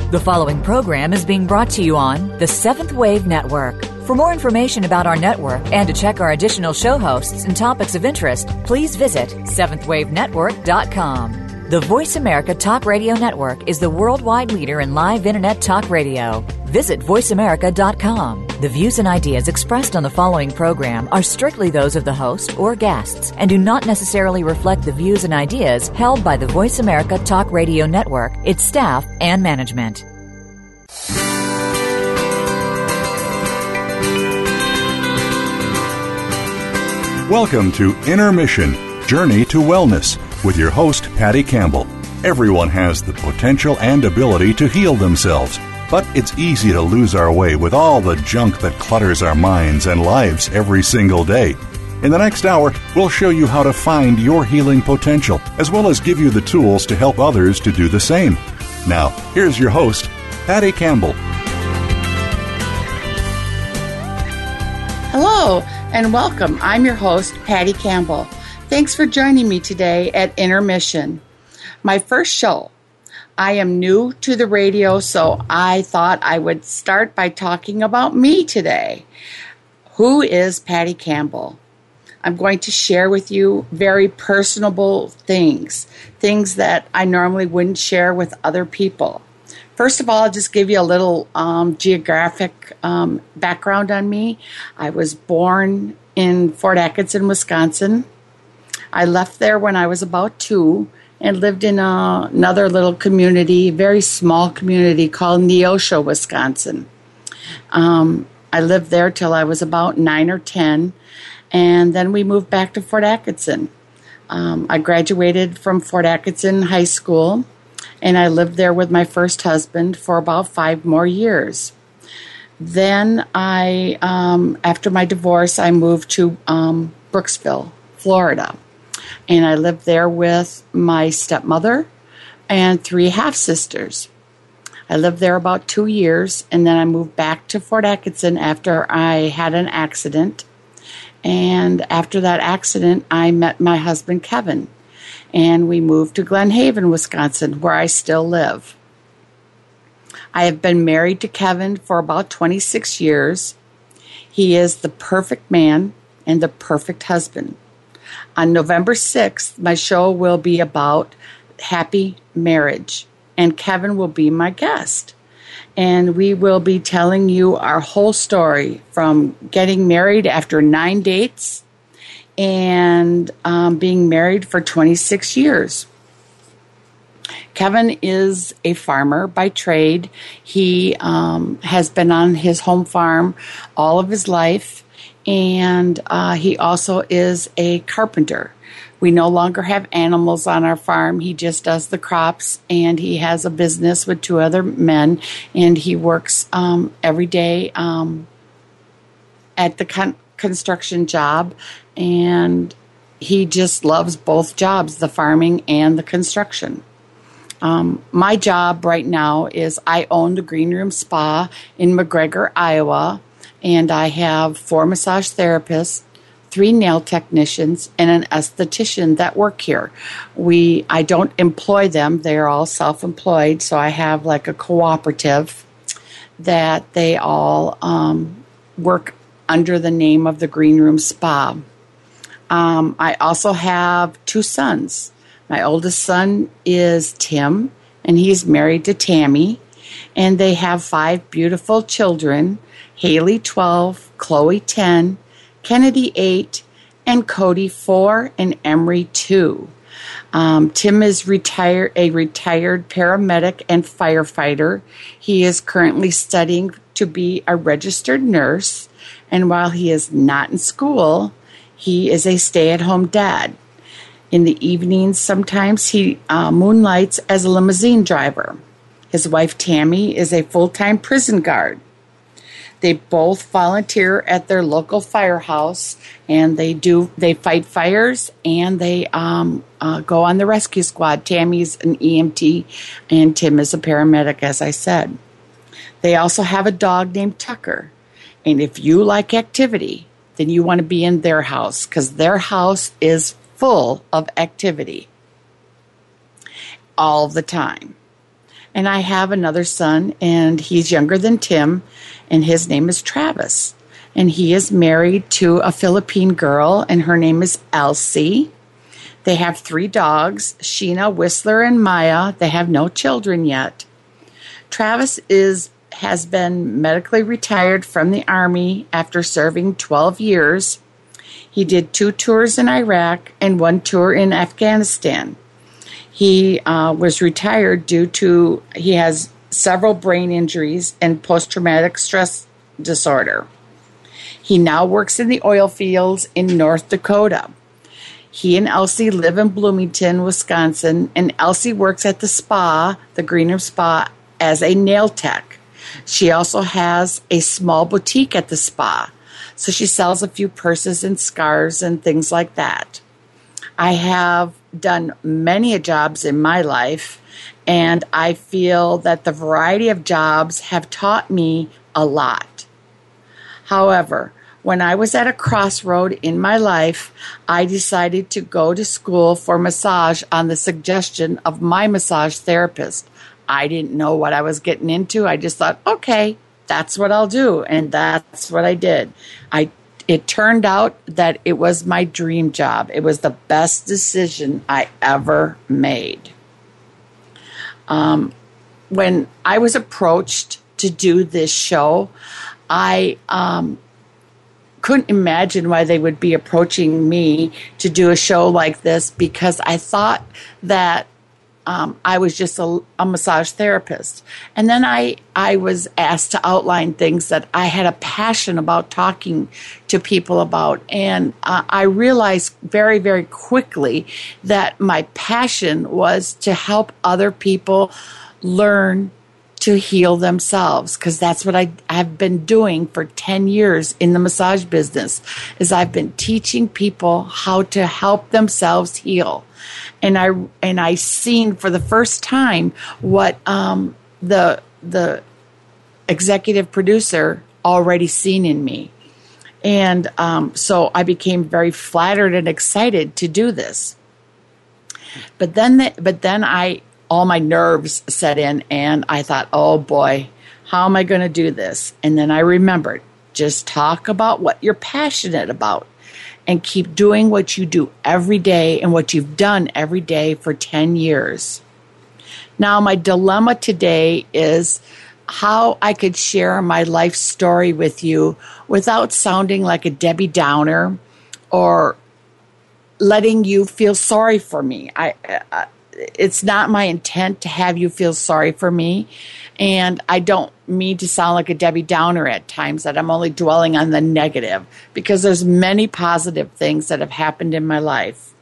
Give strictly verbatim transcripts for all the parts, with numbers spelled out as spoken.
The following program is being brought to you on the Seventh Wave Network. For more information about our network and to check our additional show hosts and topics of interest, please visit seventh wave network dot com. The Voice America Talk Radio Network is the worldwide leader in live Internet talk radio. Visit voice america dot com. The views and ideas expressed on the following program are strictly those of the host or guests and do not necessarily reflect the views and ideas held by the Voice America Talk Radio Network, its staff, and management. Welcome to Intermission, Journey to Wellness, with your host, Patty Campbell. Everyone has the potential and ability to heal themselves, but it's easy to lose our way with all the junk that clutters our minds and lives every single day. In the next hour, we'll show you how to find your healing potential, as well as give you the tools to help others to do the same. Now, here's your host, Patty Campbell. Hello, and welcome. I'm your host, Patty Campbell. Thanks for joining me today at Intermission, my first show. I am new to the radio, so I thought I would start by talking about me today. Who is Patty Campbell? I'm going to share with you very personable things, things that I normally wouldn't share with other people. First of all, I'll just give you a little um, geographic um, background on me. I was born in Fort Atkinson, Wisconsin. I left there when I was about two and lived in a, another little community, very small community called Neosho, Wisconsin. Um, I lived there till I was about nine or ten, and then we moved back to Fort Atkinson. Um, I graduated from Fort Atkinson High School, and I lived there with my first husband for about five more years. Then I, um, after my divorce, I moved to um, Brooksville, Florida. And I lived there with my stepmother and three half-sisters. I lived there about two years, and then I moved back to Fort Atkinson after I had an accident. And after that accident, I met my husband, Kevin, and we moved to Glen Haven, Wisconsin, where I still live. I have been married to Kevin for about twenty-six years. He is the perfect man and the perfect husband. On November sixth, my show will be about happy marriage, and Kevin will be my guest. And we will be telling you our whole story from getting married after nine dates and um, being married for twenty-six years. Kevin is a farmer by trade. He um, has been on his home farm all of his life. And uh, he also is a carpenter. We no longer have animals on our farm. He just does the crops, and he has a business with two other men, and he works um, every day um, at the con- construction job, and he just loves both jobs, the farming and the construction. Um, my job right now is I own the Green Room Spa in McGregor, Iowa. And I have four massage therapists, three nail technicians, and an esthetician that work here. We, I don't employ them. They're all self-employed, so I have like a cooperative that they all um, work under the name of the Green Room Spa. Um, I also have two sons. My oldest son is Tim, and he's married to Tammy, and they have five beautiful children. Haley, twelve, Chloe, ten, Kennedy, eight, and Cody, four, and Emery, two. Um, Tim is retire- a retired paramedic and firefighter. He is currently studying to be a registered nurse, and while he is not in school, he is a stay-at-home dad. In the evenings, sometimes he uh, moonlights as a limousine driver. His wife, Tammy, is a full-time prison guard. They both volunteer at their local firehouse, and they do they fight fires, and they um, uh, go on the rescue squad. Tammy's an E M T, and Tim is a paramedic, as I said. They also have a dog named Tucker, and if you like activity, then you want to be in their house, because their house is full of activity all the time. And I have another son, and he's younger than Tim, and his name is Travis. And he is married to a Philippine girl, and her name is Elsie. They have three dogs, Sheena, Whistler, and Maya. They have no children yet. Travis is has been medically retired from the Army after serving twelve years. He did two tours in Iraq and one tour in Afghanistan. He uh, was retired due to, he has several brain injuries and post-traumatic stress disorder. He now works in the oil fields in North Dakota. He and Elsie live in Bloomington, Wisconsin, and Elsie works at the spa, the Greenham Spa, as a nail tech. She also has a small boutique at the spa, so she sells a few purses and scarves and things like that. I have done many jobs in my life, and I feel that the variety of jobs have taught me a lot. However, when I was at a crossroad in my life, I decided to go to school for massage on the suggestion of my massage therapist. I didn't know what I was getting into. I just thought, okay, that's what I'll do. And that's what I did. I It turned out that it was my dream job. It was the best decision I ever made. Um, when I was approached to do this show, I um, couldn't imagine why they would be approaching me to do a show like this, because I thought that Um, I was just a, a massage therapist. And then I, I was asked to outline things that I had a passion about talking to people about. And uh, I realized very, very quickly that my passion was to help other people learn to heal themselves, because that's what I have been doing for ten years in the massage business, is I've been teaching people how to help themselves heal. And I and I seen for the first time what um, the the executive producer already seen in me, and um, so I became very flattered and excited to do this. But then, the, but then I all my nerves set in, and I thought, oh boy, how am I going to do this? And then I remembered, just talk about what you're passionate about. And keep doing what you do every day and what you've done every day for ten years. Now, my dilemma today is how I could share my life story with you without sounding like a Debbie Downer or letting you feel sorry for me. I, I, it's not my intent to have you feel sorry for me. And I don't mean to sound like a Debbie Downer at times, that I'm only dwelling on the negative, because there's many positive things that have happened in my life.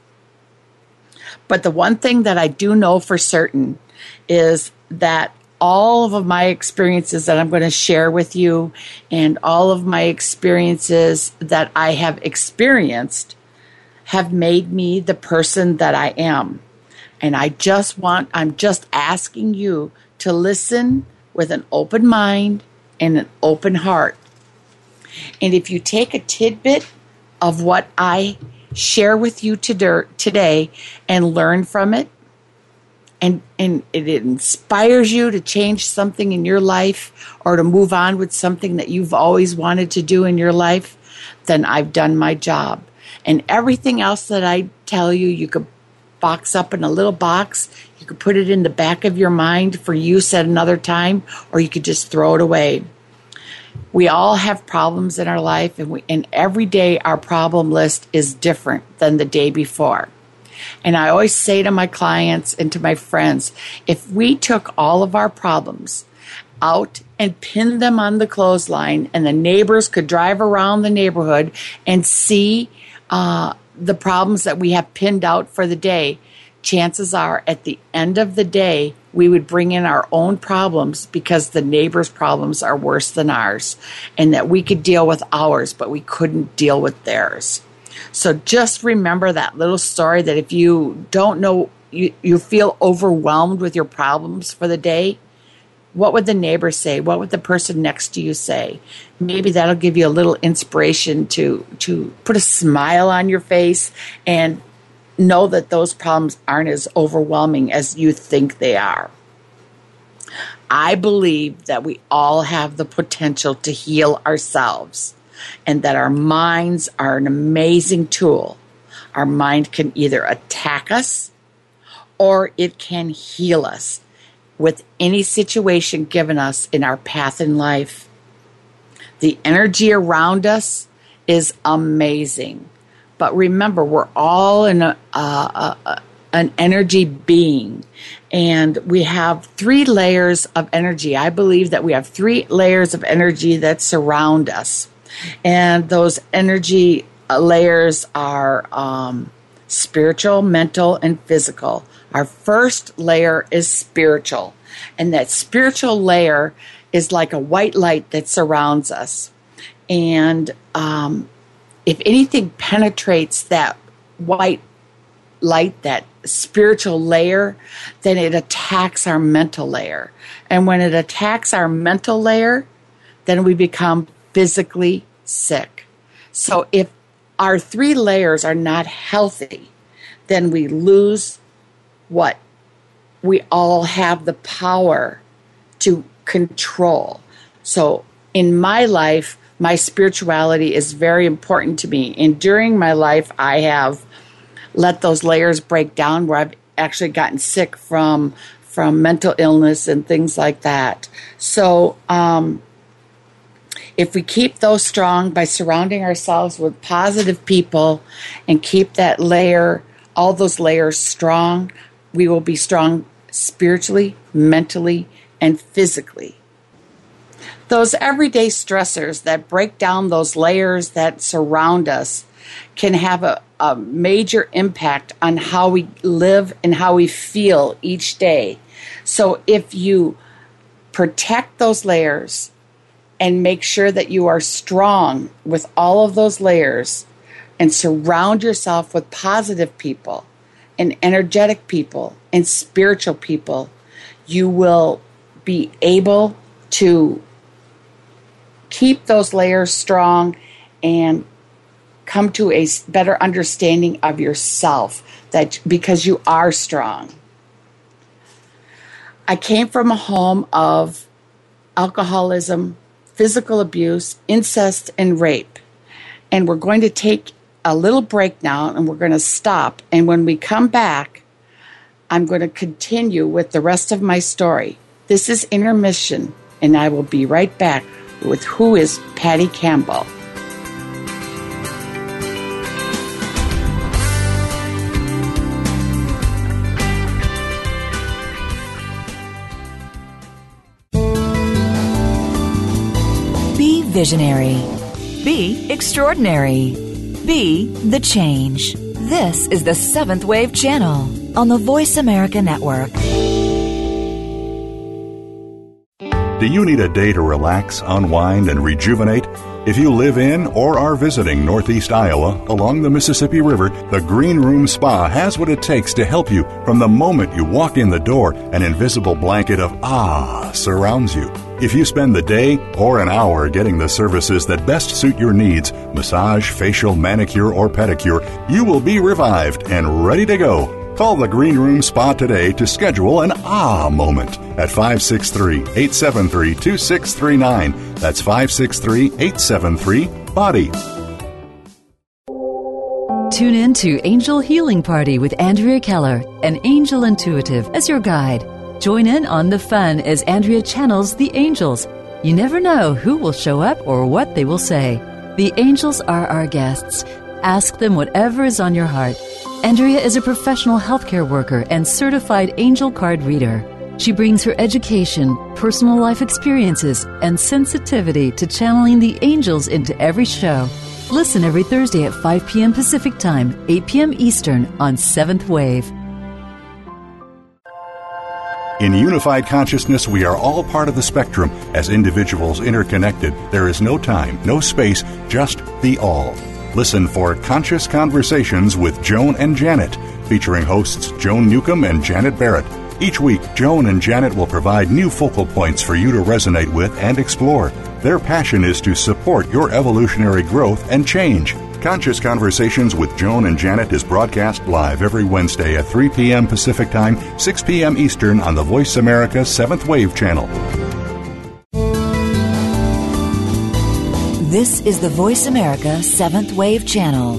But the one thing that I do know for certain is that all of my experiences that I'm going to share with you, and all of my experiences that I have experienced, have made me the person that I am. And I just want, I'm just asking you to listen with an open mind and an open heart. And if you take a tidbit of what I share with you today and learn from it, and, and it inspires you to change something in your life or to move on with something that you've always wanted to do in your life, then I've done my job. And everything else that I tell you, you could box up in a little box. You could put it in the back of your mind for use at another time, or you could just throw it away. We all have problems in our life, and, we, and every day our problem list is different than the day before. And I always say to my clients and to my friends, if we took all of our problems out and pinned them on the clothesline, and the neighbors could drive around the neighborhood and see uh, the problems that we have pinned out for the day, chances are at the end of the day, we would bring in our own problems, because the neighbors' problems are worse than ours, and that we could deal with ours, but we couldn't deal with theirs. So just remember that little story, that if you don't know, you, you feel overwhelmed with your problems for the day, what would the neighbor say? What would the person next to you say? Maybe that'll give you a little inspiration to, to put a smile on your face and know that those problems aren't as overwhelming as you think they are. I believe that we all have the potential to heal ourselves, and that our minds are an amazing tool. Our mind can either attack us or it can heal us with any situation given us in our path in life. The energy around us is amazing. But remember, we're all in a, uh, a, an energy being. And we have three layers of energy. I believe that we have three layers of energy that surround us. And those energy layers are um, spiritual, mental, and physical. Our first layer is spiritual. And that spiritual layer is like a white light that surrounds us. And um, if anything penetrates that white light, that spiritual layer, then it attacks our mental layer. And when it attacks our mental layer, then we become physically sick. So if our three layers are not healthy, then we lose what we all have the power to control. So in my life, my spirituality is very important to me. And during my life, I have let those layers break down where I've actually gotten sick from from mental illness and things like that. So um, if we keep those strong by surrounding ourselves with positive people and keep that layer, all those layers strong, we will be strong spiritually, mentally, and physically. Those everyday stressors that break down those layers that surround us can have a, a major impact on how we live and how we feel each day. So if you protect those layers and make sure that you are strong with all of those layers and surround yourself with positive people and energetic people and spiritual people, you will be able to keep those layers strong and come to a better understanding of yourself, that because you are strong. I came from a home of alcoholism, physical abuse, incest, and rape. And we're going to take a little break now, and we're going to stop. And when we come back, I'm going to continue with the rest of my story. This is Intermission, and I will be right back with Who is Patty Campbell? Be visionary. Be extraordinary. Be the change. This is the Seventh Wave Channel on the Voice America Network. Do you need a day to relax, unwind, and rejuvenate? If you live in or are visiting Northeast Iowa along the Mississippi River, the Green Room Spa has what it takes to help you. From the moment you walk in the door, an invisible blanket of ah surrounds you. If you spend the day or an hour getting the services that best suit your needs, massage, facial, manicure, or pedicure, you will be revived and ready to go. Call the Green Room Spa today to schedule an ah moment at five six three, eight seven three, two six three nine. That's five six three, eight seven three, B O D Y. Tune in to Angel Healing Party with Andrea Keller, an angel intuitive, as your guide. Join in on the fun as Andrea channels the angels. You never know who will show up or what they will say. The angels are our guests. Ask them whatever is on your heart. Andrea is a professional healthcare worker and certified angel card reader. She brings her education, personal life experiences, and sensitivity to channeling the angels into every show. Listen every Thursday at five p.m. Pacific Time, eight p.m. Eastern on Seventh Wave. In unified consciousness, we are all part of the spectrum. As individuals interconnected, there is no time, no space, just the all. Listen for Conscious Conversations with Joan and Janet, featuring hosts Joan Newcomb and Janet Barrett. Each week, Joan and Janet will provide new focal points for you to resonate with and explore. Their passion is to support your evolutionary growth and change. Conscious Conversations with Joan and Janet is broadcast live every Wednesday at three p.m. Pacific Time, six p.m. Eastern on the Voice America seventh Wave channel. This is the Voice America seventh Wave channel.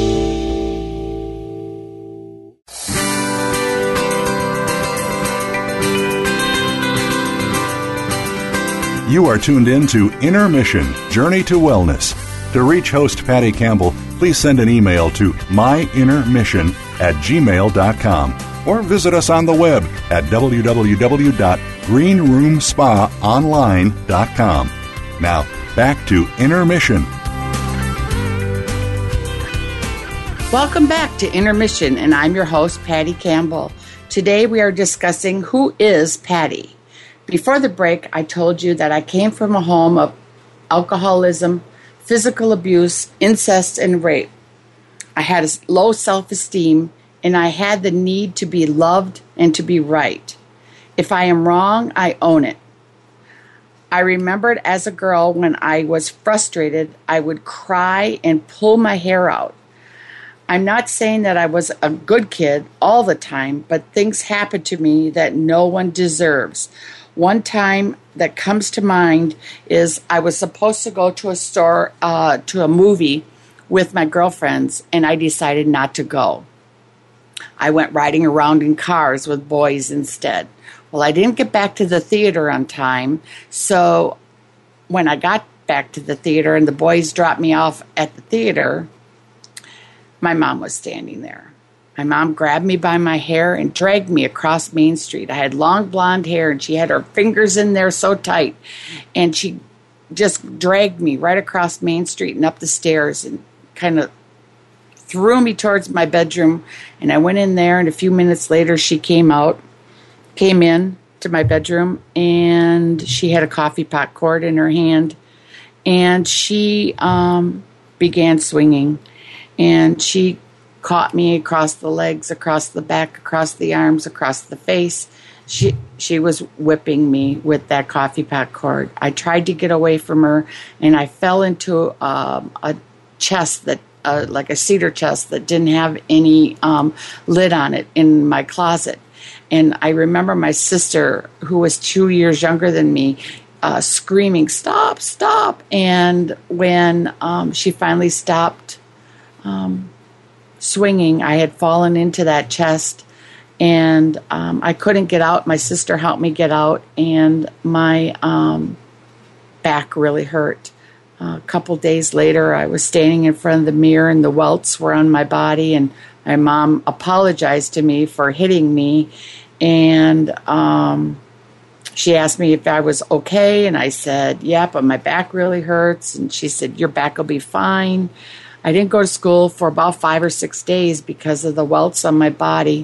You are tuned in to Inner Mission, Journey to Wellness. To reach host Patty Campbell, please send an email to myinnermission at gmail dot com or visit us on the web at w w w dot green room spa online dot com. Now, back to Inner Mission. Welcome back to Inner Mission, and I'm your host, Patty Campbell. Today we are discussing who is Patty. Before the break, I told you that I came from a home of alcoholism, physical abuse, incest, and rape. I had a low self-esteem, and I had the need to be loved and to be right. If I am wrong, I own it. I remembered as a girl when I was frustrated, I would cry and pull my hair out. I'm not saying that I was a good kid all the time, but things happened to me that no one deserves. One time that comes to mind is I was supposed to go to a store, uh, to a movie with my girlfriends, and I decided not to go. I went riding around in cars with boys instead. Well, I didn't get back to the theater on time, so when I got back to the theater and the boys dropped me off at the theater, my mom was standing there. My mom grabbed me by my hair and dragged me across Main Street. I had long blonde hair, and she had her fingers in there so tight, and she just dragged me right across Main Street and up the stairs and kind of threw me towards my bedroom. And I went in there, and a few minutes later she came out, came in to my bedroom, and she had a coffee pot cord in her hand, and she um, began swinging, and she caught me across the legs, across the back, across the arms, across the face. She she was whipping me with that coffee pot cord. I tried to get away from her, and I fell into um, a chest that, uh, like a cedar chest that didn't have any um, lid on it in my closet. And I remember my sister, who was two years younger than me, uh, screaming, "Stop, stop!" And when um, she finally stopped um, swinging, I had fallen into that chest, and um, I couldn't get out. My sister helped me get out, and my um, back really hurt. Uh, a couple days later, I was standing in front of the mirror, and the welts were on my body, and my mom apologized to me for hitting me, and um, she asked me if I was okay, and I said, yeah, but my back really hurts, and she said, your back will be fine. I didn't go to school for about five or six days because of the welts on my body.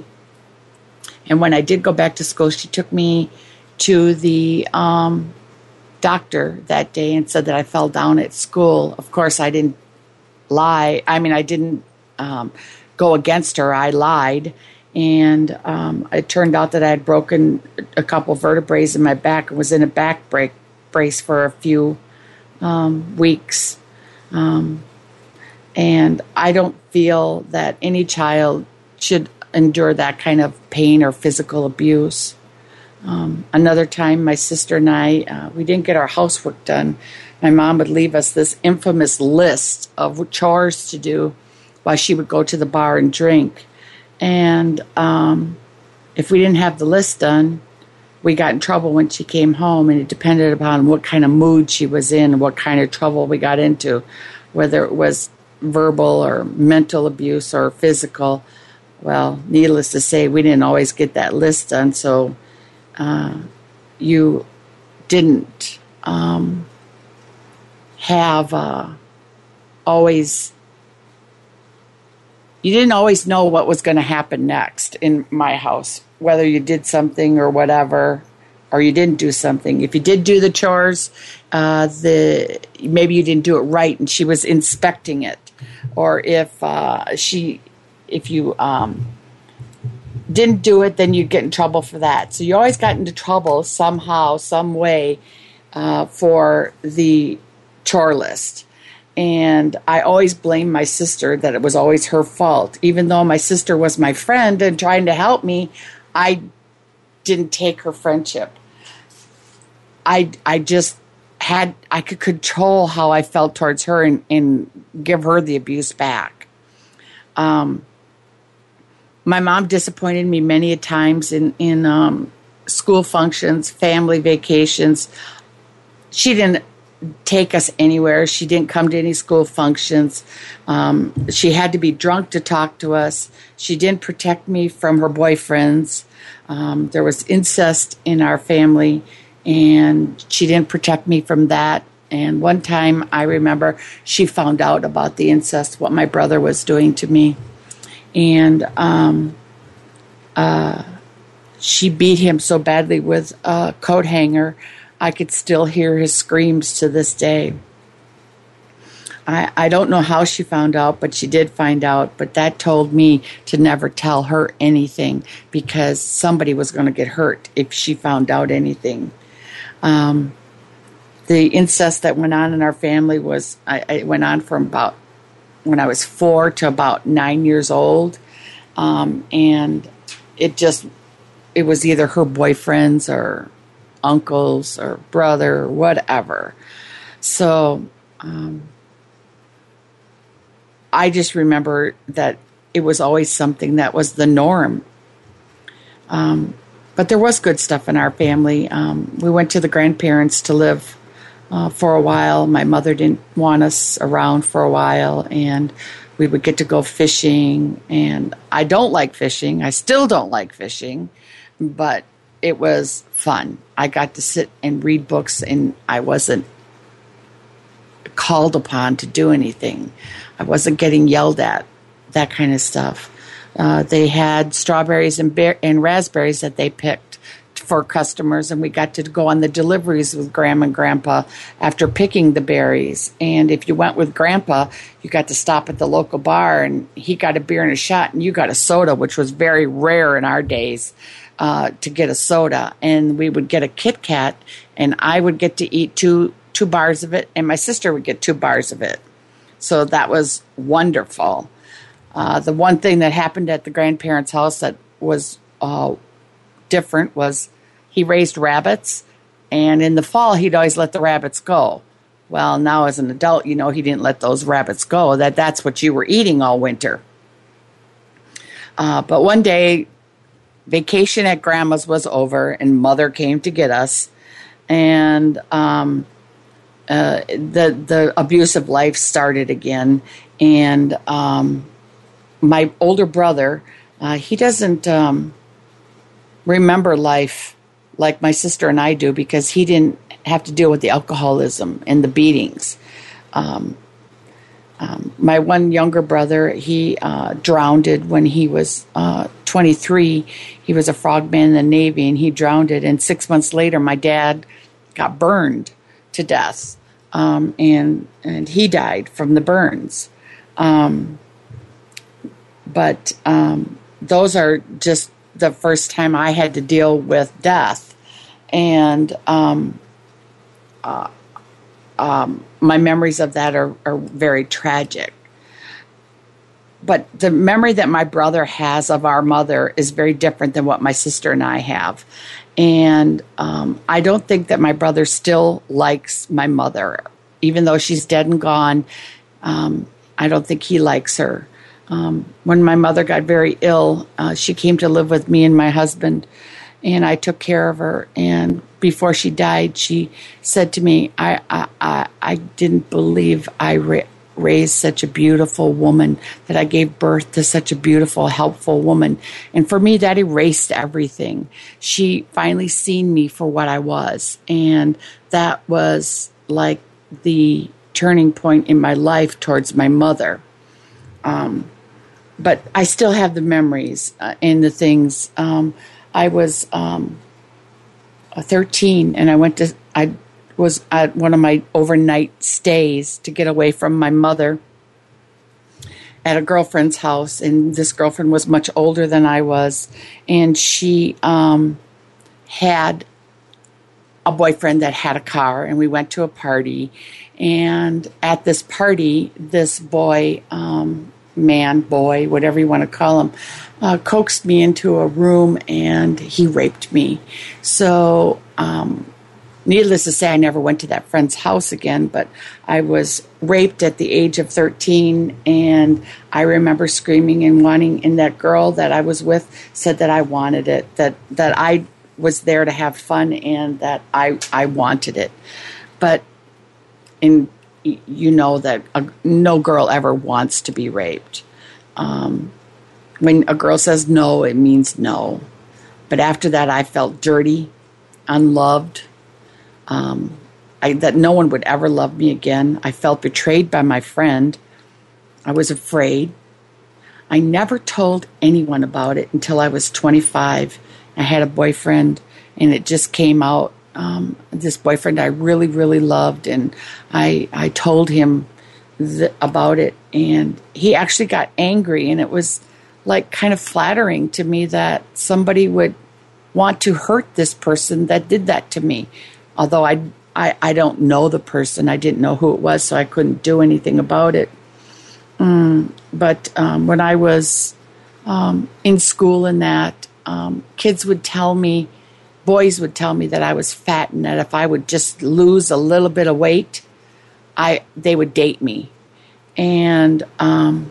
And when I did go back to school, she took me to the um, doctor that day and said that I fell down at school. Of course, I didn't lie. I mean, I didn't um, go against her. I lied. And um, it turned out that I had broken a couple vertebrae in my back and was in a back break, brace for a few um, weeks. Um And I don't feel that any child should endure that kind of pain or physical abuse. Um, another time, my sister and I, uh, we didn't get our housework done. My mom would leave us this infamous list of chores to do while she would go to the bar and drink. And um, if we didn't have the list done, we got in trouble when she came home, and it depended upon what kind of mood she was in and what kind of trouble we got into, whether it was verbal or mental abuse or physical. Well, needless to say, we didn't always get that list done, so uh, you didn't um, have uh, always, you didn't always know what was going to happen next in my house, whether you did something or whatever, or you didn't do something. If you did do the chores, uh, the maybe you didn't do it right, and she was inspecting it. Or if uh, she, if you um, didn't do it, then you'd get in trouble for that. So you always got into trouble somehow, some way, uh, for the chore list. And I always blamed my sister, that it was always her fault. Even though my sister was my friend and trying to help me, I didn't take her friendship. I, I just had, I could control how I felt towards her and, and give her the abuse back. Um, my mom disappointed me many a times in, in um, school functions, family vacations. She didn't take us anywhere. She didn't come to any school functions. Um, she had to be drunk to talk to us. She didn't protect me from her boyfriends. Um, there was incest in our family, and she didn't protect me from that. And one time I remember she found out about the incest, what my brother was doing to me. And um, uh, she beat him so badly with a coat hanger, I could still hear his screams to this day. I, I don't know how she found out, but she did find out. But that told me to never tell her anything, because somebody was going to get hurt if she found out anything. Um, the incest that went on in our family was, I, it went on from about when I was four to about nine years old. Um, and it just, it was either her boyfriends or uncles or brother or whatever. So um, I just remember that it was always something that was the norm. Um, but there was good stuff in our family. Um, we went to the grandparents to live uh, for a while. My mother didn't want us around for a while, and we would get to go fishing. And I don't like fishing. I still don't like fishing, but it was fun. I got to sit and read books, and I wasn't called upon to do anything. I wasn't getting yelled at, that kind of stuff. Uh, they had strawberries and, bear- and raspberries that they picked for customers, and we got to go on the deliveries with Grandma and Grandpa after picking the berries. And if you went with Grandpa, you got to stop at the local bar, and he got a beer and a shot, and you got a soda, which was very rare in our days. Uh, to get a soda, and we would get a Kit Kat, and I would get to eat two two bars of it, and my sister would get two bars of it. So that was wonderful. Uh, the one thing that happened at the grandparents' house that was uh, different was he raised rabbits, and in the fall he'd always let the rabbits go. Well, now as an adult, you know he didn't let those rabbits go. That that's what you were eating all winter. Uh, but one day, vacation at Grandma's was over, and Mother came to get us, and um, uh, the the abusive life started again. And um, my older brother, uh, he doesn't um, remember life like my sister and I do, because he didn't have to deal with the alcoholism and the beatings. Um, Um, my one younger brother, he uh, drowned when he was uh, twenty-three. He was a frogman in the Navy, and he drowned. And six months later, my dad got burned to death, um, and and he died from the burns. Um, but um, those are just the first time I had to deal with death, and um, uh, um, my memories of that are, are very tragic. But the memory that my brother has of our mother is very different than what my sister and I have. And um, I don't think that my brother still likes my mother. Even though she's dead and gone, um, I don't think he likes her. Um, when my mother got very ill, uh, she came to live with me and my husband, and I took care of her. And before she died, she said to me, I I, I, I didn't believe I ra- raised such a beautiful woman, that I gave birth to such a beautiful, helpful woman. And for me, that erased everything. She finally seen me for what I was. And that was like the turning point in my life towards my mother. Um, but I still have the memories uh, and the things. Um, I was um, thirteen, and I went to, I was at one of my overnight stays to get away from my mother at a girlfriend's house. And this girlfriend was much older than I was. And she um, had a boyfriend that had a car, and we went to a party. And at this party, this boy, um, man, boy, whatever you want to call him, uh, coaxed me into a room and he raped me. So, um, needless to say, I never went to that friend's house again, but I was raped at the age of thirteen, and I remember screaming and wanting, and that girl that I was with said that I wanted it, that, that I was there to have fun and that I, I wanted it. But in, you know that a, no girl ever wants to be raped. Um, when a girl says no, it means no. But after that, I felt dirty, unloved, Um, I, that no one would ever love me again. I felt betrayed by my friend. I was afraid. I never told anyone about it until I was twenty-five. I had a boyfriend, and it just came out. Um, this boyfriend I really, really loved, and I I told him th- about it, and he actually got angry, and it was like kind of flattering to me that somebody would want to hurt this person that did that to me. Although I, I, I don't know the person. I didn't know who it was, so I couldn't do anything about it. Mm, but um, when I was um, in school and that, um, kids would tell me, boys would tell me that I was fat and that if I would just lose a little bit of weight, I they would date me. And um,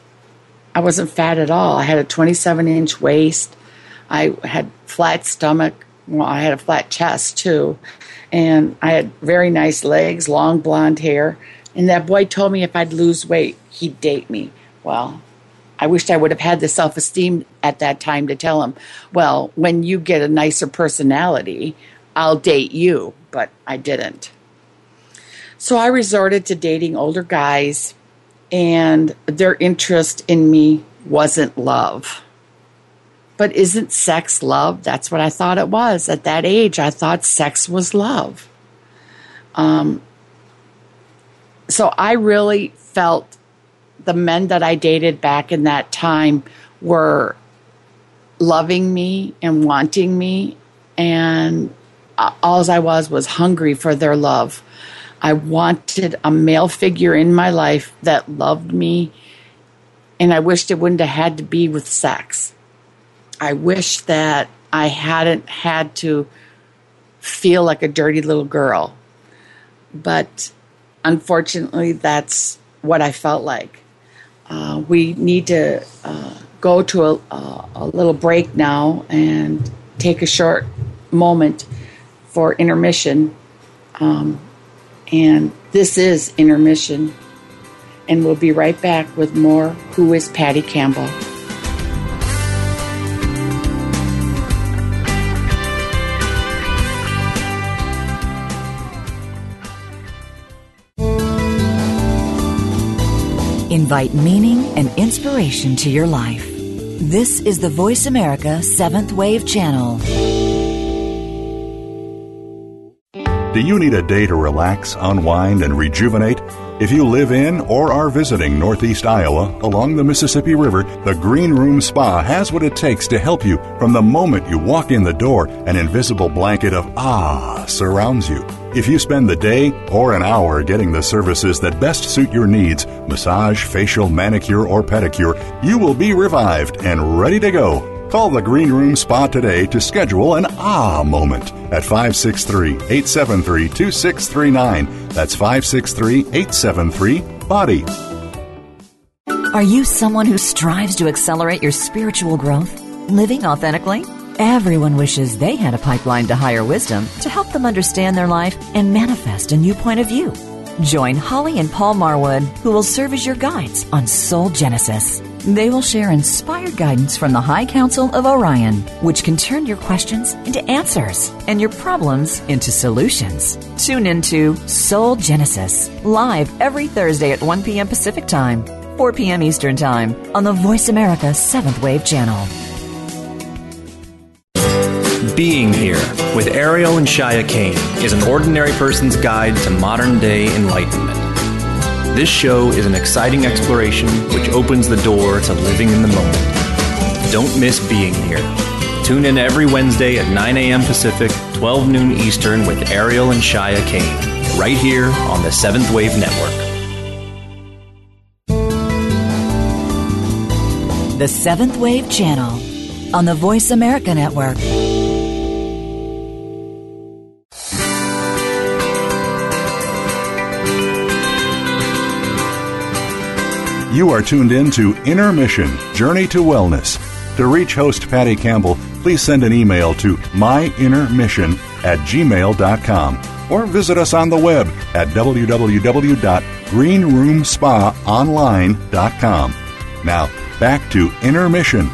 I wasn't fat at all. I had a twenty-seven inch waist. I had flat stomach. Well, I had a flat chest, too. And I had very nice legs, long blonde hair. And that boy told me if I'd lose weight, he'd date me. Well, I wished I would have had the self-esteem at that time to tell him, well, when you get a nicer personality, I'll date you. But I didn't. So I resorted to dating older guys, and their interest in me wasn't love. But isn't sex love? That's what I thought it was. At that age, I thought sex was love. Um, so I really felt the men that I dated back in that time were loving me and wanting me, and all I was was hungry for their love. I wanted a male figure in my life that loved me, and I wished it wouldn't have had to be with sex. I wish that I hadn't had to feel like a dirty little girl. But unfortunately, that's what I felt like. Uh, we need to uh, go to a, a, a little break now and take a short moment for intermission. Um, and this is Intermission. And we'll be right back with more Who is Patty Campbell? Invite meaning and inspiration to your life. This is the Voice America Seventh Wave Channel. Do you need a day to relax, unwind, and rejuvenate? If you live in or are visiting Northeast Iowa along the Mississippi River, the Green Room Spa has what it takes to help you from the moment you walk in the door. An invisible blanket of ah surrounds you. If you spend the day or an hour getting the services that best suit your needs, massage, facial, manicure, or pedicure, you will be revived and ready to go. Call the Green Room Spa today to schedule an ah moment at five six three, eight seven three, two six three nine. That's five six three, eight seven three, B O D Y. Are you someone who strives to accelerate your spiritual growth, living authentically? Everyone wishes they had a pipeline to higher wisdom to help them understand their life and manifest a new point of view. Join Holly and Paul Marwood, who will serve as your guides on Soul Genesis. They will share inspired guidance from the High Council of Orion, which can turn your questions into answers and your problems into solutions. Tune into Soul Genesis, live every Thursday at one p.m. Pacific Time, four p.m. Eastern Time, on the Voice America Seventh Wave Channel. Being Here with Ariel and Shia Kane is an ordinary person's guide to modern-day enlightenment. This show is an exciting exploration which opens the door to living in the moment. Don't miss Being Here. Tune in every Wednesday at nine a.m. Pacific, twelve noon Eastern with Ariel and Shia Kane, right here on the Seventh Wave Network. The Seventh Wave Channel on the Voice America Network. You are tuned in to Inner Mission, Journey to Wellness. To reach host Patty Campbell, please send an email to myinnermission at gmail dot com or visit us on the web at w w w dot green room spa online dot com. Now, back to Inner Mission.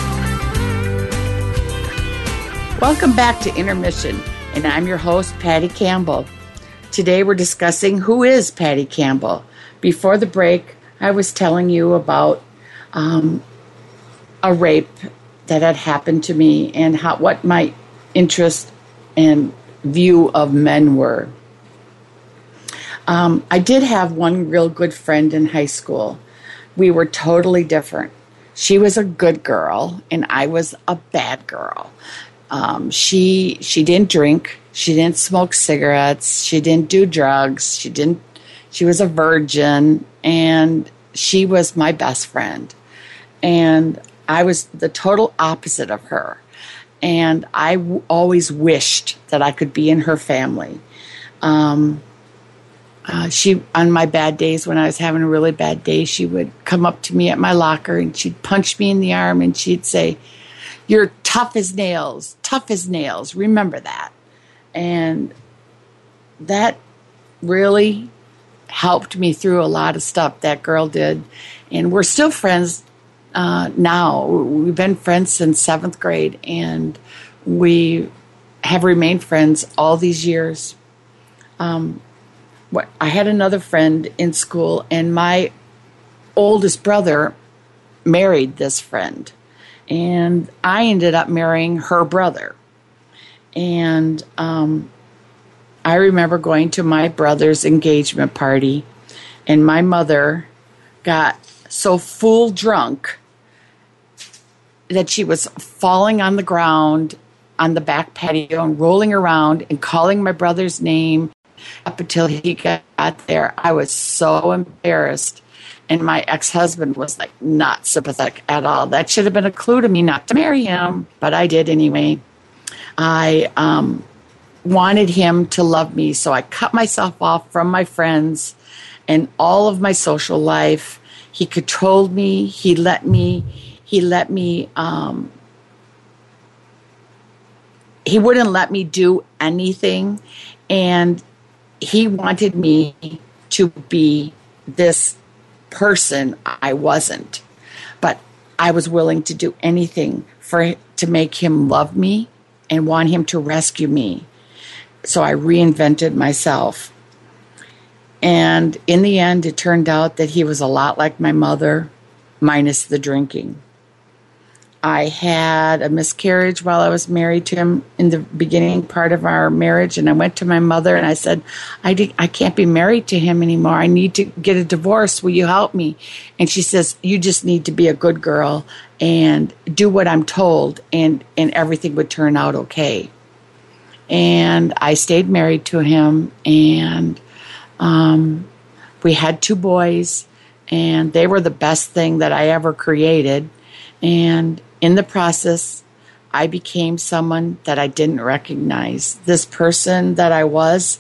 Welcome back to Inner Mission, and I'm your host, Patty Campbell. Today we're discussing who is Patty Campbell. Before the break, I was telling you about um, a rape that had happened to me and how what my interest and view of men were. Um, I did have one real good friend in high school. We were totally different. She was a good girl, and I was a bad girl. Um, she she didn't drink. She didn't smoke cigarettes. She didn't do drugs. She didn't. She was a virgin, and she was my best friend. And I was the total opposite of her. And I w- always wished that I could be in her family. Um, uh, she, on my bad days, when I was having a really bad day, she would come up to me at my locker and she'd punch me in the arm and she'd say, "You're tough as nails, tough as nails. Remember that." And that really helped me through a lot of stuff, that girl did. And we're still friends uh, now. We've been friends since seventh grade, and we have remained friends all these years. Um, what, I had another friend in school, and my oldest brother married this friend. And I ended up marrying her brother. And um, I remember going to my brother's engagement party, and my mother got so full drunk that she was falling on the ground on the back patio and rolling around and calling my brother's name up until he got there. I was so embarrassed. And my ex-husband was like not sympathetic at all. That should have been a clue to me not to marry him, but I did anyway. I um, wanted him to love me, so I cut myself off from my friends and all of my social life. He controlled me. He let me. He let me. Um, he wouldn't let me do anything, and he wanted me to be this person I wasn't. But I was willing to do anything for to make him love me and want him to rescue me. So I reinvented myself. And in the end, it turned out that he was a lot like my mother, minus the drinking. I had a miscarriage while I was married to him in the beginning part of our marriage, and I went to my mother and I said, I, did, I can't be married to him anymore. I need to get a divorce. Will you help me? And she says, you just need to be a good girl and do what I'm told, and, and everything would turn out okay. And I stayed married to him, and um, we had two boys, and they were the best thing that I ever created. And in the process, I became someone that I didn't recognize. This person that I was,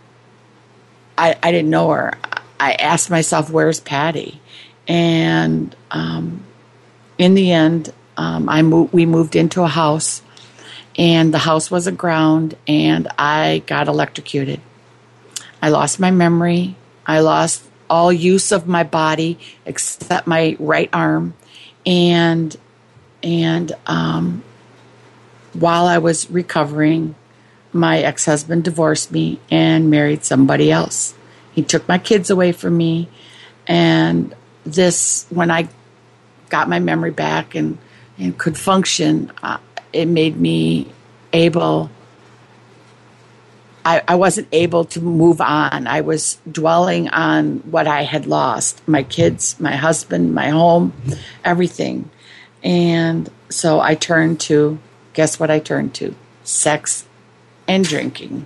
I, I didn't know her. I asked myself, where's Patty? And um, in the end, um, I mo- we moved into a house, and the house was aground, and I got electrocuted. I lost my memory. I lost all use of my body except my right arm. And and um, while I was recovering, my ex-husband divorced me and married somebody else. He took my kids away from me. And this, when I got my memory back and, and could function, uh, it made me able, I, I wasn't able to move on. I was dwelling on what I had lost, my kids, my husband, my home, everything. And so I turned to, guess what I turned to? Sex and drinking.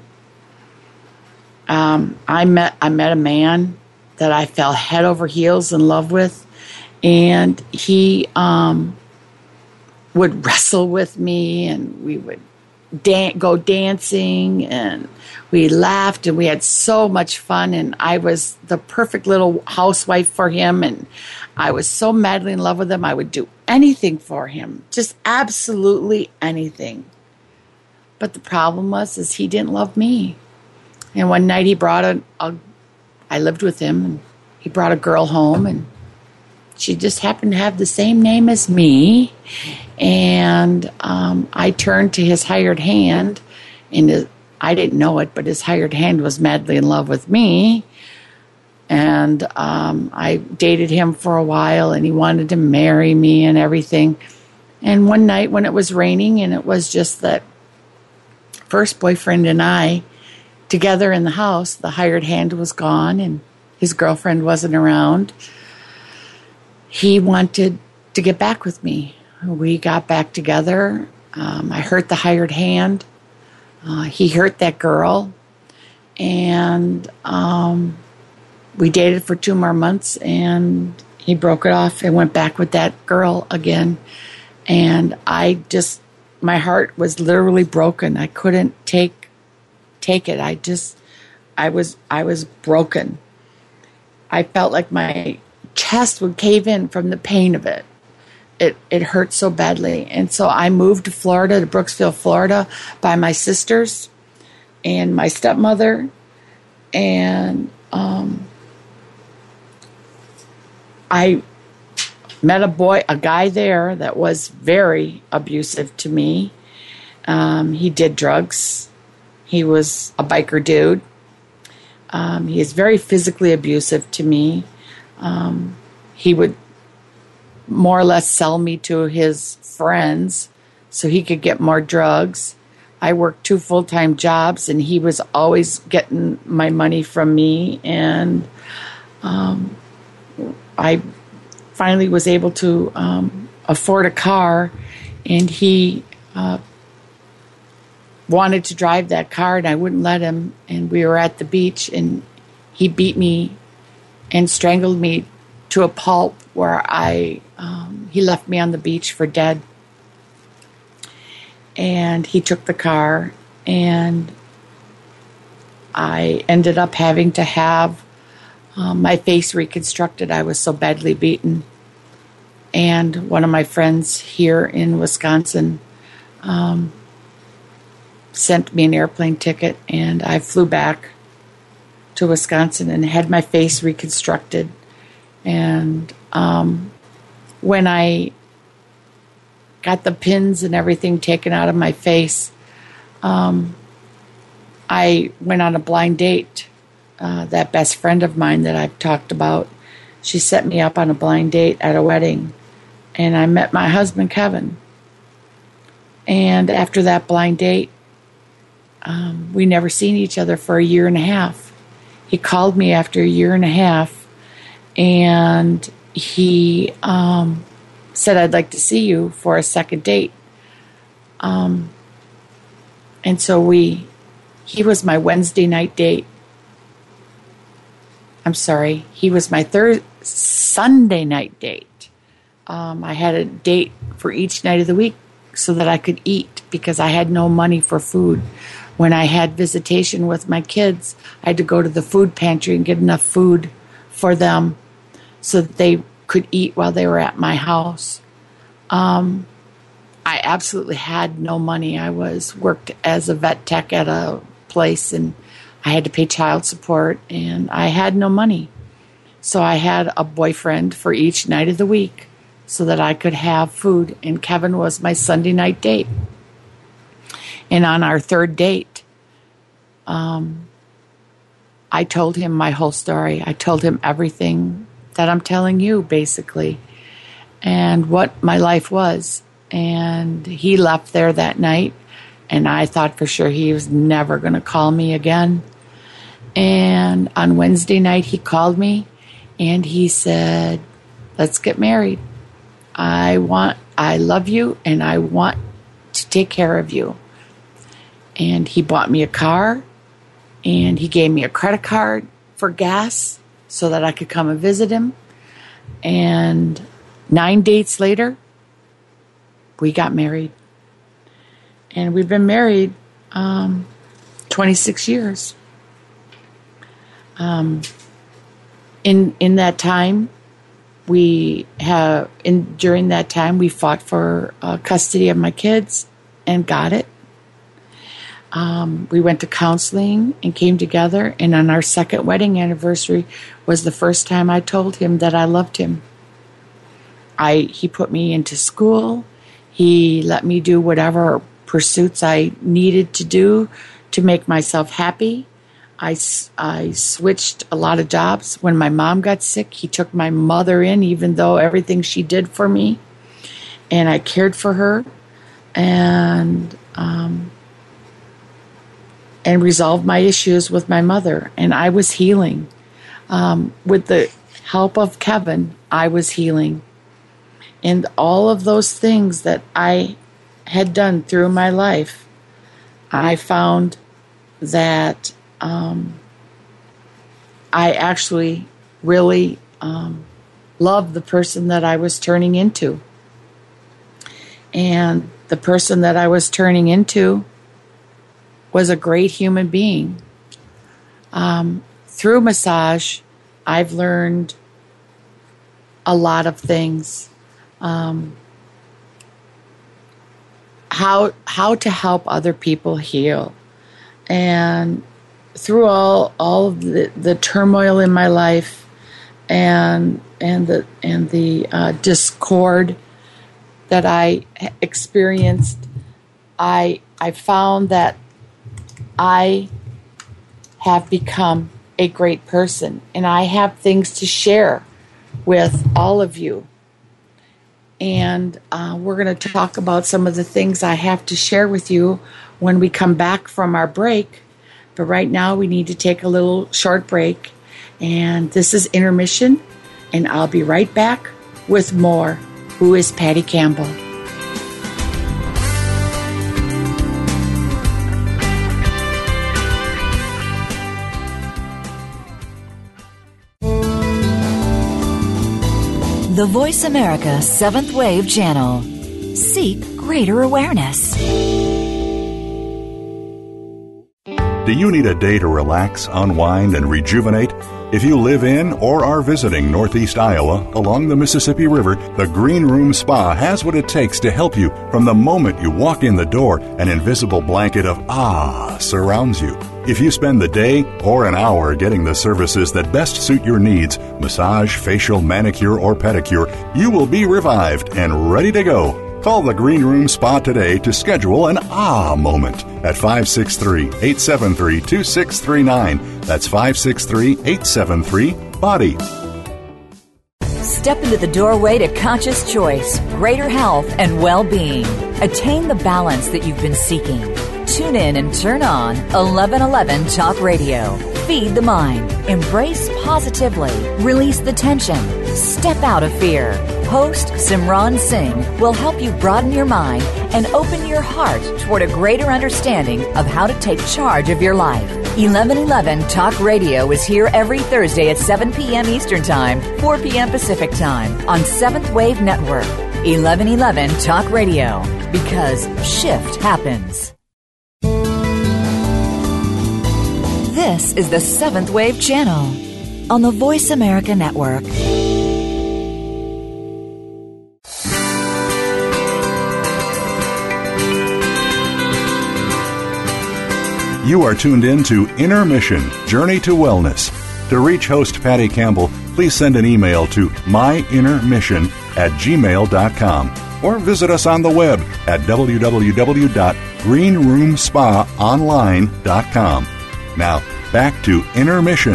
Um, I met I met a man that I fell head over heels in love with, and he um, would wrestle with me, and we would dan- go dancing, and we laughed, and we had so much fun, and I was the perfect little housewife for him, and I was so madly in love with him. I would do anything for him, just absolutely anything. But the problem was, is he didn't love me. And one night he brought a, a I lived with him, and he brought a girl home, and she just happened to have the same name as me. And um, I turned to his hired hand, and his, I didn't know it, but his hired hand was madly in love with me. And um, I dated him for a while, and he wanted to marry me and everything. And one night when it was raining, and it was just that first boyfriend and I together in the house, the hired hand was gone, and his girlfriend wasn't around. He wanted to get back with me. We got back together. Um, I hurt the hired hand. Uh, he hurt that girl. And um, we dated for two more months, and he broke it off and went back with that girl again. And I just, my heart was literally broken. I couldn't take take it. I just, I was, I was broken. I felt like my chest would cave in from the pain of it. It it hurt so badly. And so I moved to Florida, to Brooksville, Florida, by my sisters and my stepmother. And um, I met a boy, a guy there that was very abusive to me. Um, he did drugs. He was a biker dude. Um, he is very physically abusive to me. Um, he would more or less sell me to his friends so he could get more drugs. I worked two full-time jobs, and he was always getting my money from me. And um, I finally was able to um, afford a car, and he uh, wanted to drive that car, and I wouldn't let him. And we were at the beach, and he beat me and strangled me to a pulp where I um, he left me on the beach for dead. And he took the car, and I ended up having to have um, my face reconstructed. I was so badly beaten. And one of my friends here in Wisconsin um, sent me an airplane ticket, and I flew back to Wisconsin and had my face reconstructed. And um, when I got the pins and everything taken out of my face, um, I went on a blind date. Uh, that best friend of mine that I've talked about, she set me up on a blind date at a wedding, and I met my husband, Kevin. And after that blind date, um, we never seen each other for a year and a half. He called me after a year and a half, and he um, said, "I'd like to see you for a second date." Um, and so we, he was my Wednesday night date. I'm sorry, he was my third Sunday night date. Um, I had a date for each night of the week so that I could eat, because I had no money for food. When I had visitation with my kids, I had to go to the food pantry and get enough food for them so that they could eat while they were at my house. Um, I absolutely had no money. I was worked as a vet tech at a place, and I had to pay child support, and I had no money. So I had a boyfriend for each night of the week so that I could have food, and Kevin was my Sunday night date. And on our third date, um, I told him my whole story. I told him everything that I'm telling you, basically, and what my life was. And he left there that night, and I thought for sure he was never going to call me again. And on Wednesday night, he called me, and he said, "Let's get married. I want, I love you, and I want to take care of you." and he bought me a car, and he gave me a credit card for gas so that I could come and visit him. And nine dates later, we got married. And we've been married um, twenty-six years. Um, in in that time, we have in during that time we fought for uh, custody of my kids and got it. Um, we went to counseling and came together. And on our second wedding anniversary was the first time I told him that I loved him. I he put me into school. He let me do whatever pursuits I needed to do to make myself happy. I, I switched a lot of jobs. When my mom got sick, he took my mother in, even though everything she did for me. And I cared for her and um, and resolved my issues with my mother. And I was healing. Um, with the help of Kevin, I was healing. And all of those things that I had done through my life, I found that um, I actually really um, loved the person that I was turning into. And the person that I was turning into was a great human being. Um, through massage, I've learned a lot of things. Um, how how to help other people heal. And through all all of the, the turmoil in my life and and the and the uh, discord that I experienced, I I found that I have become a great person, and I have things to share with all of you. And uh, we're going to talk about some of the things I have to share with you when we come back from our break. But right now we need to take a little short break. And this is Intermission, and I'll be right back with more. Who is Patty Campbell? The Voice America Seventh Wave Channel. Seek greater awareness. Do you need a day to relax, unwind, and rejuvenate? If you live in or are visiting Northeast Iowa along the Mississippi River, the Green Room Spa has what it takes to help you. From the moment you walk in the door, an invisible blanket of ah surrounds you. If you spend the day or an hour getting the services that best suit your needs, massage, facial, manicure, or pedicure, you will be revived and ready to go. Call the Green Room Spa today to schedule an ah moment at five six three, eight seven three, two six three nine. That's five six three, eight seven three, B O D Y. Step into the doorway to conscious choice, greater health, and well-being. Attain the balance that you've been seeking. Tune in and turn on eleven eleven Talk Radio. Feed the mind. Embrace positively. Release the tension. Step out of fear. Host Simran Singh will help you broaden your mind and open your heart toward a greater understanding of how to take charge of your life. eleven eleven Talk Radio is here every Thursday at seven p.m. Eastern Time, four p.m. Pacific Time on Seventh Wave Network. eleven eleven Talk Radio, because shift happens. This is the Seventh Wave Channel on the Voice America Network. You are tuned in to Intermission, Journey to Wellness. To reach host Patty Campbell, please send an email to myinnermission at gmail dot com or visit us on the web at w w w dot green room spa online dot com. Now, back to Intermission.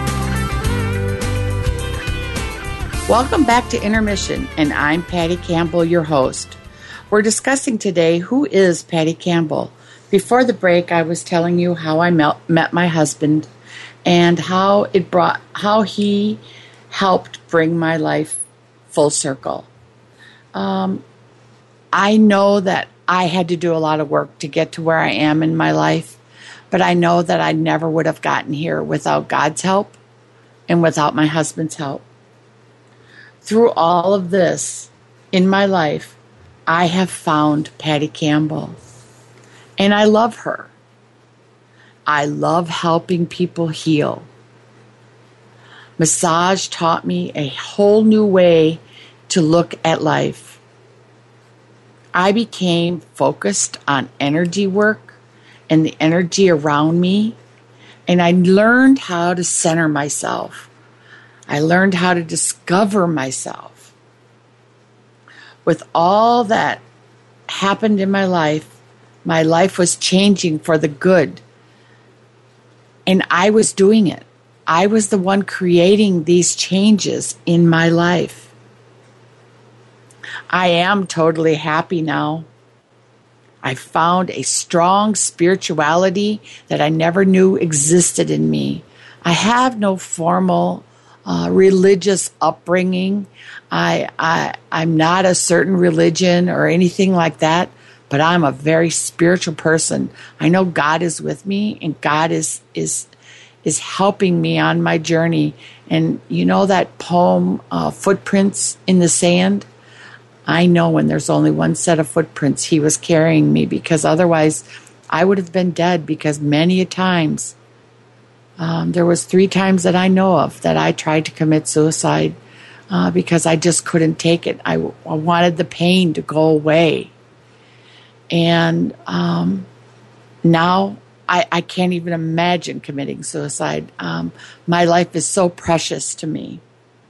Welcome back to Intermission, and I'm Patty Campbell, your host. We're discussing today who is Patty Campbell. Before the break, I was telling you how I met, met my husband and how it brought, how he helped bring my life full circle. Um, I know that I had to do a lot of work to get to where I am in my life, but I know that I never would have gotten here without God's help and without my husband's help. Through all of this in my life, I have found Patty Campbell, and I love her. I love helping people heal. Massage taught me a whole new way to look at life. I became focused on energy work and the energy around me, and I learned how to center myself. I learned how to discover myself. With all that happened in my life, my life was changing for the good, and I was doing it. I was the one creating these changes in my life. I am totally happy now. I found a strong spirituality that I never knew existed in me. I have no formal uh, religious upbringing. I, I, I'm not a certain religion or anything like that, but I'm a very spiritual person. I know God is with me, and God is is is helping me on my journey. And you know that poem, uh, Footprints in the Sand? I know when there's only one set of footprints, He was carrying me, because otherwise I would have been dead, because many a times, um, there was three times that I know of that I tried to commit suicide uh, because I just couldn't take it. I, I wanted the pain to go away. And um, now I, I can't even imagine committing suicide. Um, my life is so precious to me.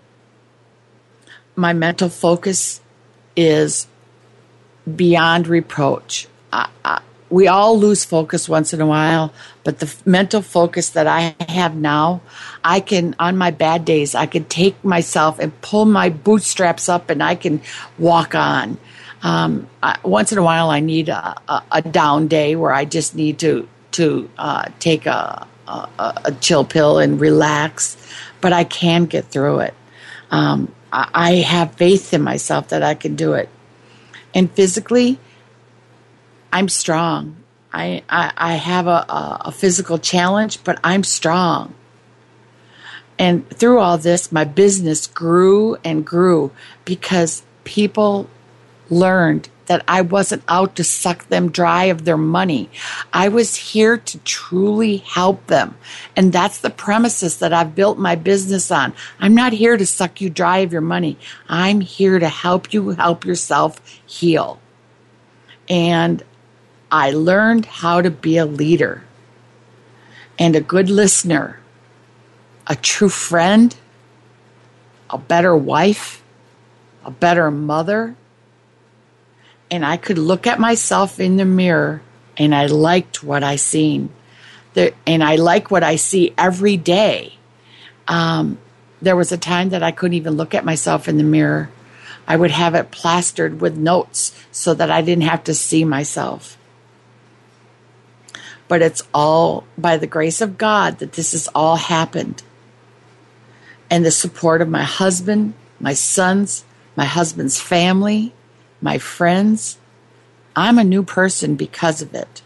My mental focus is beyond reproach. I, I, we all lose focus once in a while, but the f- mental focus that I have now, I can, on my bad days, I can take myself and pull my bootstraps up, and I can walk on. Um, I, once in a while, I need a, a, a down day where I just need to to uh, take a, a, a chill pill and relax, but I can get through it. Um, I, I have faith in myself that I can do it. And physically, I'm strong. I, I, I have a, a, a physical challenge, but I'm strong. And through all this, my business grew and grew because people learned that I wasn't out to suck them dry of their money. I was here to truly help them. And that's the premises that I've built my business on. I'm not here to suck you dry of your money. I'm here to help you help yourself heal. And I learned how to be a leader and a good listener, a true friend, a better wife, a better mother. And I could look at myself in the mirror, and I liked what I seen. The, and I like what I see every day. Um, there was a time that I couldn't even look at myself in the mirror. I would have it plastered with notes so that I didn't have to see myself. But it's all by the grace of God that this has all happened. And the support of my husband, my sons, my husband's family, my friends. I'm a new person because of it.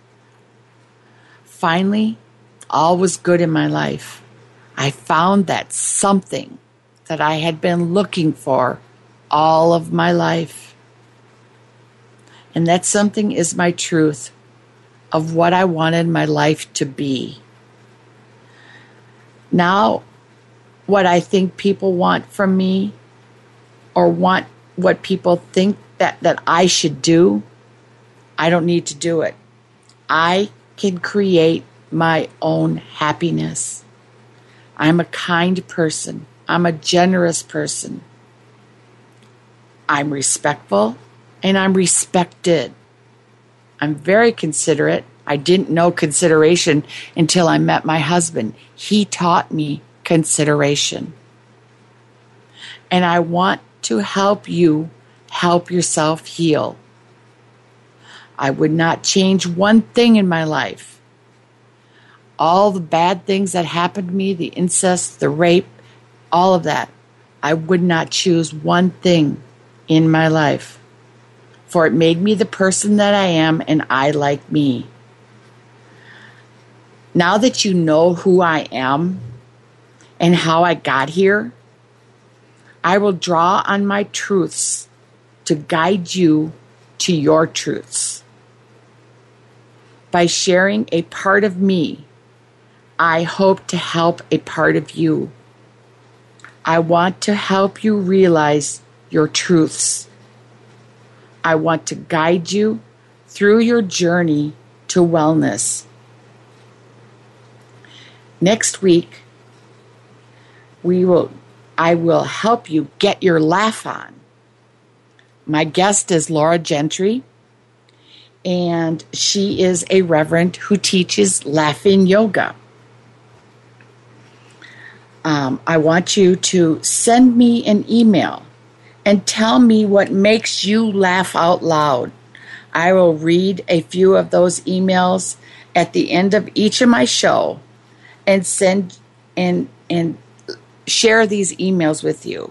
Finally, all was good in my life. I found that something that I had been looking for all of my life. And that something is my truth of what I wanted my life to be. Now, what I think people want from me, or want what people think that, that I should do, I don't need to do it. I can create my own happiness. I'm a kind person. I'm a generous person. I'm respectful, and I'm respected. I'm very considerate. I didn't know consideration until I met my husband. He taught me consideration. And I want to help you help yourself heal. I would not change one thing in my life. All the bad things that happened to me, the incest, the rape, all of that, I would not choose one thing in my life for it made me the person that I am, and I like me. Now that you know who I am and how I got here, I will draw on my truths to guide you to your truths. By sharing a part of me, I hope to help a part of you. I want to help you realize your truths. I want to guide you through your journey to wellness. Next week, we will, I will help you get your laugh on. My guest is Laura Gentry, and she is a reverend who teaches laughing yoga. Um, I want you to send me an email and tell me what makes you laugh out loud. I will read a few of those emails at the end of each of my show and send and and share these emails with you.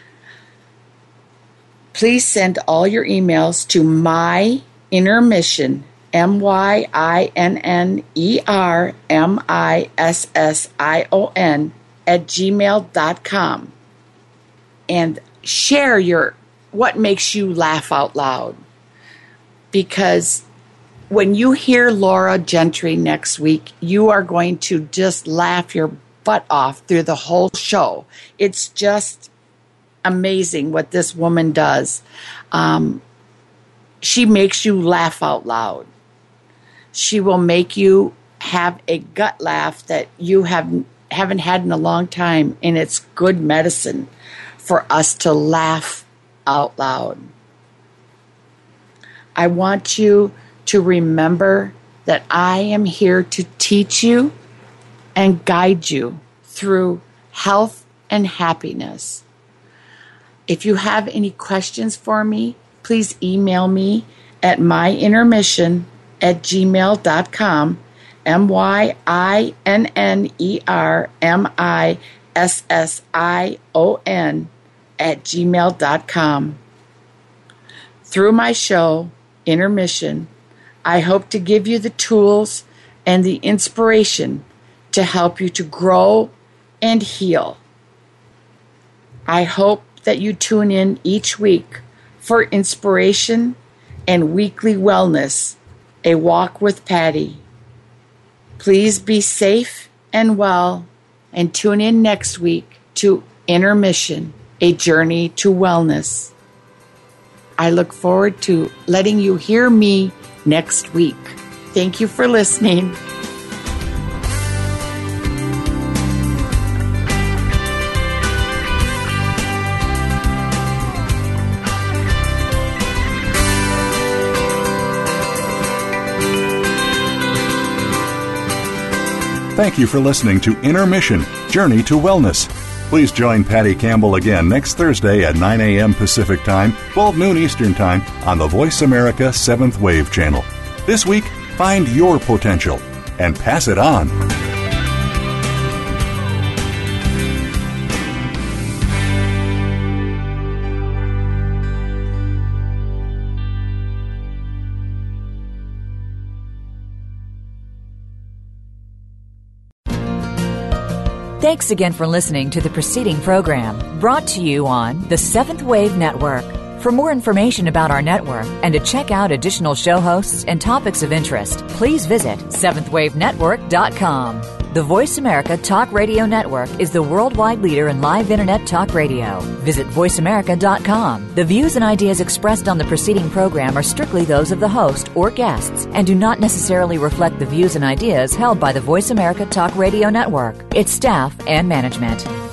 Please send all your emails to my inner mission, M Y I N N E R M I S S I O N, at gmail dot com, and share your what makes you laugh out loud. Because when you hear Laura Gentry next week, you are going to just laugh your butt off through the whole show. It's just amazing what this woman does. Um, she makes you laugh out loud. She will make you have a gut laugh that you have haven't had in a long time, and it's good medicine for us to laugh out loud. I want you to remember that I am here to teach you and guide you through health and happiness. If you have any questions for me, please email me at myinnermission at gmail dot com. M Y I N N E R M I S S I O N at gmail dot com. Through my show, Intermission, I hope to give you the tools and the inspiration to help you to grow and heal. I hope that you tune in each week for inspiration and weekly wellness, A Walk with Patty. Please be safe and well, and tune in next week to Intermission, A Journey to Wellness. I look forward to letting you hear me next week. Thank you for listening. Thank you for listening to Intermission, Journey to Wellness. Please join Patty Campbell again next Thursday at nine a.m. Pacific Time, twelve noon Eastern Time on the Voice America seventh Wave channel. This week, find your potential and pass it on. Thanks again for listening to the preceding program, brought to you on the Seventh Wave Network. For more information about our network and to check out additional show hosts and topics of interest, please visit seventh wave network dot com. The Voice America Talk Radio Network is the worldwide leader in live Internet talk radio. Visit voice america dot com. The views and ideas expressed on the preceding program are strictly those of the host or guests and do not necessarily reflect the views and ideas held by the Voice America Talk Radio Network, its staff, and management.